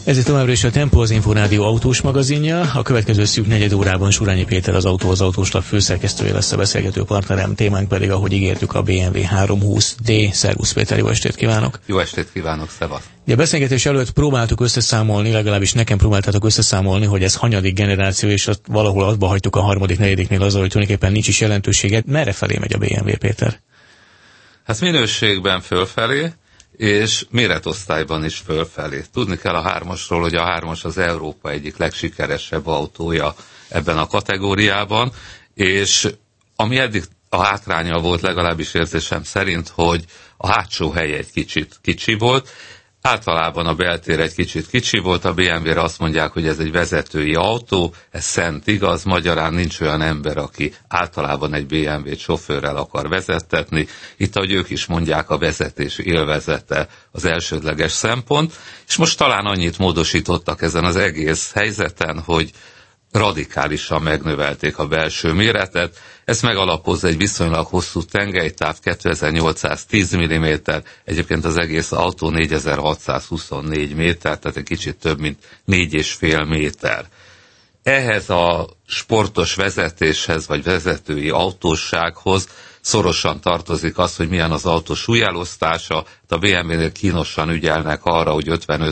Ez itt továbbra is a Tempo, az Inforádió autós magazinja. A következő szűk negyed órában Surányi Péter, az Autó az Autóslap főszerkesztője lesz a beszélgető partnerem. Témánk pedig, ahogy ígértük, a BMW 320D. Szervusz Péter, jó estét kívánok! Jó estét kívánok, szevasz! A beszélgetés előtt próbáltuk összeszámolni, legalábbis nekem próbáltátok összeszámolni, hogy ez hanyadik generáció, és azt valahol abba hagytuk a harmadik, negyediknél azzal, hogy tulajdonképpen nincs is jelentősége. Merre felé megy a BMW, Péter? Hát minőségben fölfelé, és méretosztályban is fölfelé. Tudni kell a 3-asról, hogy a 3-as az Európa egyik legsikeresebb autója ebben a kategóriában, és ami eddig a hátránya volt, legalábbis érzésem szerint, hogy a hátsó hely egy kicsit kicsi volt. Általában a beltér egy kicsit kicsi volt, a BMW-re azt mondják, hogy ez egy vezetői autó, ez szent igaz, magyarán nincs olyan ember, aki általában egy BMW-t sofőrrel akar vezettetni. Itt, ahogy ők is mondják, a vezetés élvezete az elsődleges szempont, és most talán annyit módosítottak ezen az egész helyzeten, hogy radikálisan megnövelték a belső méretet. Ez megalapozza egy viszonylag hosszú tengelytáv, 2810 mm, egyébként az egész autó 4624 méter, tehát egy kicsit több, mint 4,5 méter. Ehhez a sportos vezetéshez, vagy vezetői autóssághoz szorosan tartozik az, hogy milyen az autó súlyelosztása. A BMW-nél kínosan ügyelnek arra, hogy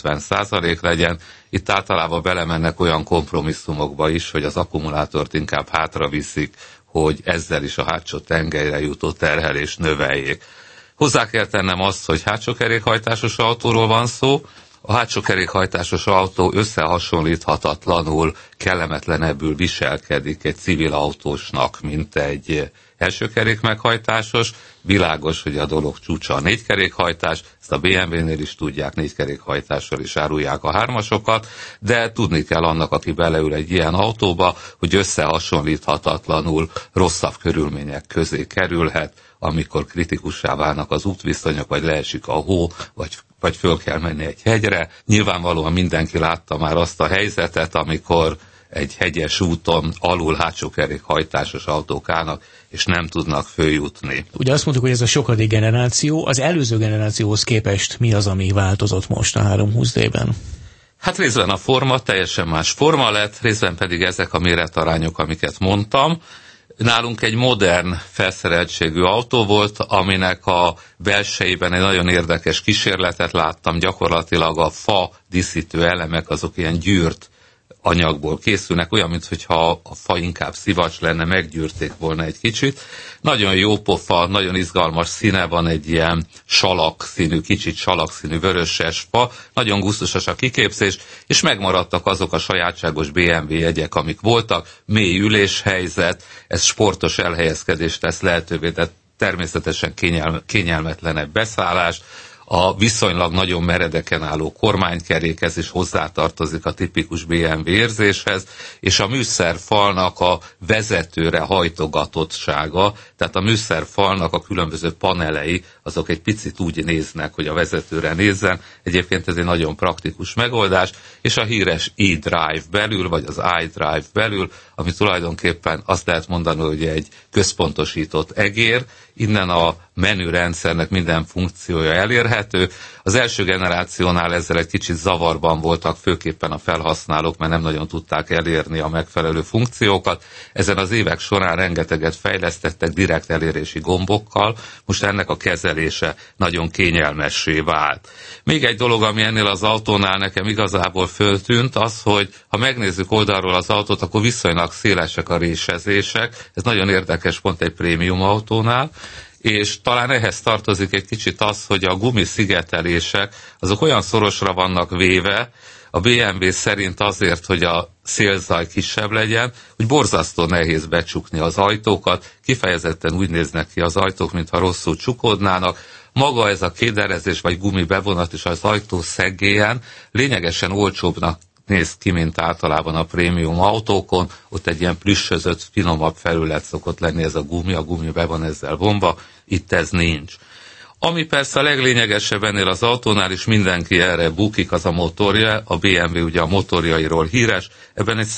50-50% legyen. Itt általában belemennek olyan kompromisszumokba is, hogy az akkumulátort inkább hátra viszik, hogy ezzel is a hátsó tengelyre jutó terhelést növeljék. Hozzá kell tennem azt, hogy hátsó kerékhajtásos autóról van szó. A hátsó kerékhajtásos autó összehasonlíthatatlanul kellemetlenebbül viselkedik egy civil autósnak, mint egy elsőkerék meghajtásos. Világos, hogy a dolog csúcsa a négykerékhajtás, ezt a BMW-nél is tudják, négykerékhajtással is árulják a 3-asokat, de tudni kell annak, aki beleül egy ilyen autóba, hogy összehasonlíthatatlanul rosszabb körülmények közé kerülhet, amikor kritikussá válnak az útviszonyok, vagy leesik a hó, vagy föl kell menni egy hegyre. Nyilvánvalóan mindenki látta már azt a helyzetet, amikor egy hegyes úton alul hátsó kerékhajtásos autók állnak, és nem tudnak följutni. Ugye azt mondtuk, hogy ez a sokadik generáció, az előző generációhoz képest mi az, ami változott most a 320D-ben? Hát részben a forma, teljesen más forma lett, részben pedig ezek a méretarányok, amiket mondtam. Nálunk egy modern felszereltségű autó volt, aminek a belsejében egy nagyon érdekes kísérletet láttam, gyakorlatilag a fa díszítő elemek azok ilyen gyűrt anyagból készülnek, olyan, mintha a fa inkább szivacs lenne, meggyűrték volna egy kicsit. Nagyon jó pofa, nagyon izgalmas színe van, egy ilyen salakszínű, kicsit salakszínű vöröses fa, nagyon gusztusos a kiképzés, és megmaradtak azok a sajátságos BMW jegyek, amik voltak, mély üléshelyzet, ez sportos elhelyezkedést tesz lehetővé, de természetesen kényelmetlenebb beszállás, a viszonylag nagyon meredeken álló kormánykerék, ez is hozzátartozik a tipikus BMW érzéshez, és a műszerfalnak a vezetőre hajtogatottsága, tehát a műszerfalnak a különböző panelei, azok egy picit úgy néznek, hogy a vezetőre nézzen. Egyébként ez egy nagyon praktikus megoldás, és a híres e-drive belül, vagy az iDrive belül, ami tulajdonképpen azt lehet mondani, hogy egy központosított egér, innen a menürendszernek minden funkciója elérhető. Az első generációnál ezzel egy kicsit zavarban voltak, főképpen a felhasználók, mert nem nagyon tudták elérni a megfelelő funkciókat. Ezen az évek során rengeteget fejlesztettek direkt elérési gombokkal, most ennek a kezelése nagyon kényelmessé vált. Még egy dolog, ami ennél az autónál nekem igazából föltűnt, az, hogy ha megnézzük oldalról az autót, akkor viszonylag szélesek a résezések. Ez nagyon érdekes pont egy prémium autónál, és talán ehhez tartozik egy kicsit az, hogy a gumiszigetelések azok olyan szorosra vannak véve, a BMW szerint azért, hogy a szélzaj kisebb legyen, hogy borzasztó nehéz becsukni az ajtókat, kifejezetten úgy néznek ki az ajtók, mintha rosszul csukódnának. Maga ez a kéderezés vagy gumibevonat is az ajtó szeggélyen lényegesen olcsóbbnak néz ki, mint általában a prémium autókon, ott egy ilyen plüssözött, finomabb felület szokott lenni ez a gumi be van ezzel vonva, itt ez nincs. Ami persze a leglényegesebb ennél az autónál is, mindenki erre bukik, az a motorja, a BMW ugye a motorjairól híres, ebben egy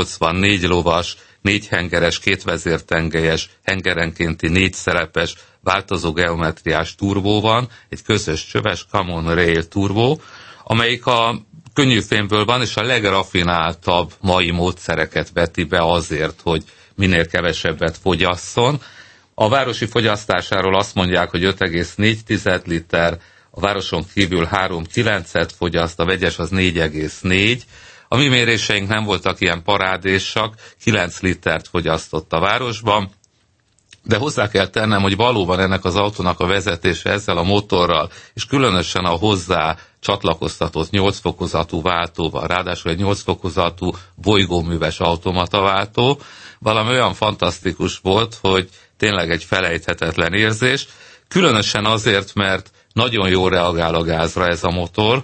184 lovas, 4 hengeres, 2 vezértengelyes, hengerenkénti 4 szerepes, változó geometriás turbó van, egy közös csöves Common Rail turbó, amelyik a könnyűfémből van, és a legrafináltabb mai módszereket veti be azért, hogy minél kevesebbet fogyasszon. A városi fogyasztásáról azt mondják, hogy 5,4 liter, a városon kívül 3,9-et fogyaszt, a vegyes az 4,4. A mi méréseink nem voltak ilyen parádésak, 9 litert fogyasztott a városban, de hozzá kell tennem, hogy valóban ennek az autónak a vezetése ezzel a motorral, és különösen a hozzá csatlakoztatott 8 fokozatú váltóval, ráadásul egy 8 fokozatú bolygóműves automataváltó, valami olyan fantasztikus volt, hogy tényleg egy felejthetetlen érzés, különösen azért, mert nagyon jól reagál a gázra ez a motor,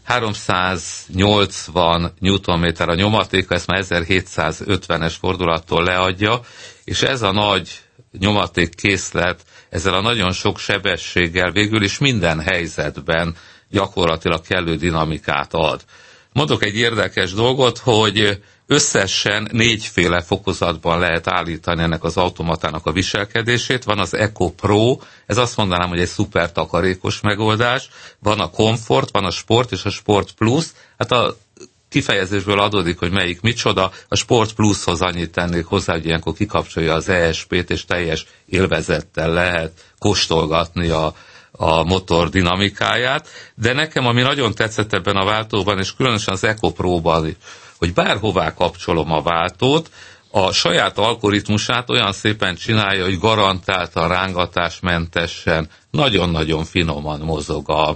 380 Nm a nyomatéka, ezt már 1750-es fordulattól leadja, és ez a nagy nyomatékkészlet ezzel a nagyon sok sebességgel végül is minden helyzetben gyakorlatilag kellő dinamikát ad. Mondok egy érdekes dolgot, hogy összesen 4 fokozatban lehet állítani ennek az automatának a viselkedését. Van az Eco Pro, ez azt mondanám, hogy egy szuper takarékos megoldás. Van a Comfort, van a Sport és a Sport Plus. Hát a kifejezésből adódik, hogy melyik micsoda. A Sport Plushoz annyit tennék hozzá, hogy ilyenkor kikapcsolja az ESP-t, és teljes élvezettel lehet kóstolgatni a motor dinamikáját. De nekem, ami nagyon tetszett ebben a váltóban, és különösen az Eco Pro-ban, hogy bárhová kapcsolom a váltót, a saját algoritmusát olyan szépen csinálja, hogy garantáltan rángatásmentesen, nagyon-nagyon finoman mozog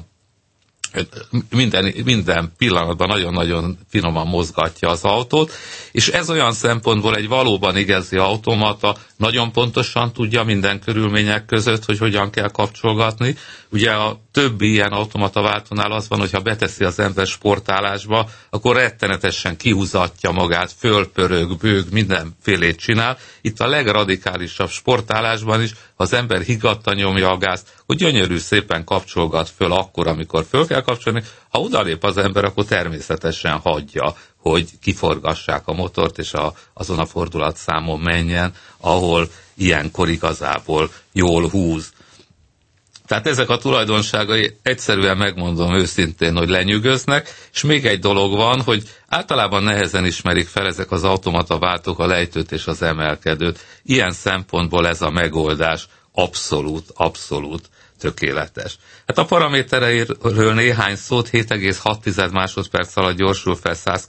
minden pillanatban nagyon-nagyon finoman mozgatja az autót, és ez olyan szempontból egy valóban igazi automata, nagyon pontosan tudja minden körülmények között, hogy hogyan kell kapcsolgatni. Ugye a többi ilyen automata váltónál az van, hogy ha beteszi az ember sportálásba, akkor rettenetesen kihúzatja magát, fölpörög, bőg, mindenfélét csinál. Itt a legradikálisabb sportálásban is, ha az ember higgadtan nyomja a gázt, hogy gyönyörű szépen kapcsolgat föl akkor, amikor föl kell kapcsolni. Ha odalép az ember, akkor természetesen hagyja, hogy kiforgassák a motort, és azon a fordulatszámon menjen, ahol ilyenkor igazából jól húz. Tehát ezek a tulajdonságai, egyszerűen megmondom őszintén, hogy lenyűgöznek, és még egy dolog van, hogy általában nehezen ismerik fel ezek az automata váltók a lejtőt és az emelkedőt. Ilyen szempontból ez a megoldás abszolút tökéletes. Hát a paramétereiről néhány szót, 7,6 másodperc alatt gyorsul fel 100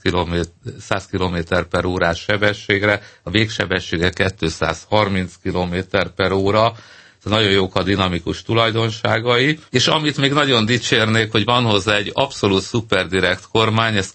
km/h sebességre, a végsebessége 230 km/h, nagyon jók a dinamikus tulajdonságai, és amit még nagyon dicsérnék, hogy van hozzá egy abszolút szuperdirekt kormány, ez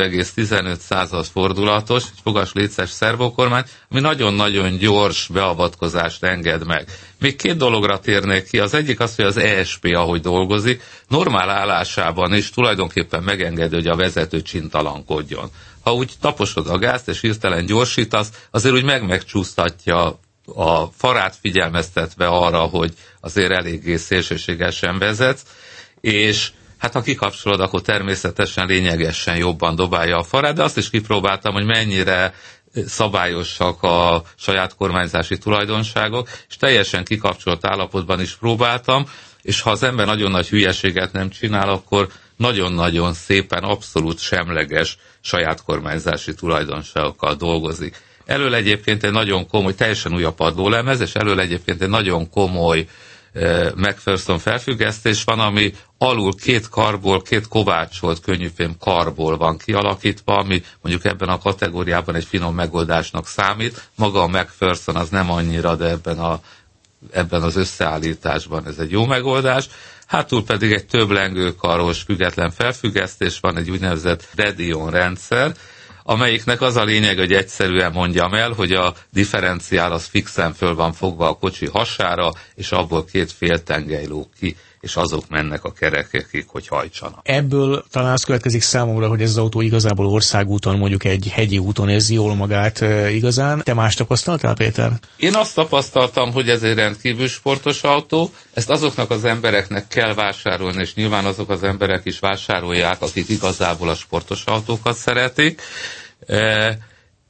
2,15 fordulatos, egy fogas léces szervokormány, ami nagyon-nagyon gyors beavatkozást enged meg. Még 2 dologra térnék ki, az egyik az, hogy az ESP, ahogy dolgozik, normál állásában is tulajdonképpen megengedő, hogy a vezető csintalankodjon. Ha úgy taposod a gázt és hirtelen gyorsítasz, azért úgy megcsúsztatja a farát, figyelmeztetve arra, hogy azért eléggé szélsőségesen vezetsz, és hát ha kikapcsolod, akkor természetesen lényegesen jobban dobálja a farát, de azt is kipróbáltam, hogy mennyire szabályosak a saját kormányzási tulajdonságok, és teljesen kikapcsolt állapotban is próbáltam, és ha az ember nagyon nagy hülyeséget nem csinál, akkor nagyon-nagyon szépen, abszolút semleges saját kormányzási tulajdonságokkal dolgozik. Elől egyébként egy nagyon komoly, teljesen új a padlólemez, és elől egyébként egy nagyon komoly McPherson felfüggesztés van, ami alul 2 karból, 2 kovácsolt könnyűfém karból van kialakítva, ami mondjuk ebben a kategóriában egy finom megoldásnak számít. Maga a McPherson az nem annyira, de ebben az összeállításban ez egy jó megoldás. Hátul pedig egy több lengőkaros független felfüggesztés van, egy úgynevezett Dedion rendszer, amelyiknek az a lényeg, hogy egyszerűen mondjam el, hogy a differenciál az fixen föl van fogva a kocsi hasára, és abból 2 féltengely lóg ki, és azok mennek a kerekekig, hogy hajtsanak. Ebből talán az következik számomra, hogy ez az autó igazából országúton, mondjuk egy hegyi úton érzi jól magát igazán. Te más tapasztaltál, Péter? Én azt tapasztaltam, hogy ez egy rendkívül sportos autó, ezt azoknak az embereknek kell vásárolni, és nyilván azok az emberek is vásárolják, akik igazából a sportos autókat szeretik.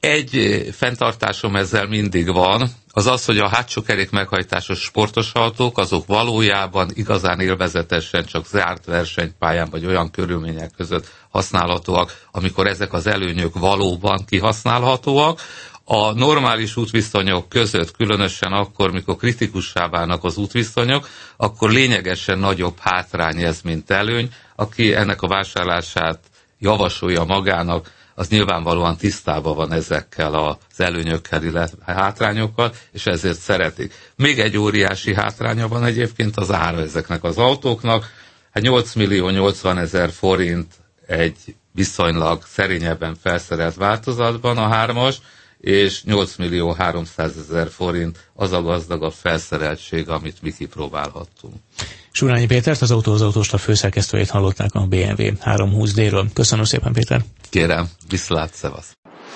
Egy fenntartásom ezzel mindig van, az az, hogy a hátsó kerék meghajtásos sportos autók, azok valójában igazán élvezetesen csak zárt versenypályán vagy olyan körülmények között használhatóak, amikor ezek az előnyök valóban kihasználhatóak. A normális útviszonyok között, különösen akkor, mikor kritikussá válnak az útviszonyok, akkor lényegesen nagyobb hátrány ez, mint előny. Aki ennek a vásárlását javasolja magának, az nyilvánvalóan tisztában van ezekkel az előnyökkel, illetve hátrányokkal, és ezért szeretik. Még egy óriási hátránya van egyébként az ára ezeknek az autóknak. 8.080.000 forint egy viszonylag szerényebben felszerelt változatban a 3-as, és 8.300.000 forint az a gazdagabb felszereltség, amit mi kipróbálhattunk. Surányi Pétert, az Autó-az-autóslap főszerkesztőjét hallották a BMW 320D-ről. Köszönöm szépen, Péter! Kérem, viszlát, szevasz!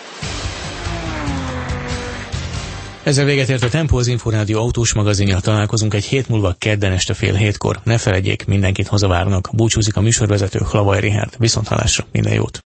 Ezzel véget ért a Tempo, az Inforádió autós magazinja. Találkozunk egy hét múlva kedden este 6:30. Ne feledjék, mindenkit hazavárnak. Búcsúzik a műsorvezető, Hlavaj Richárd. Viszonthallásra, minden jót!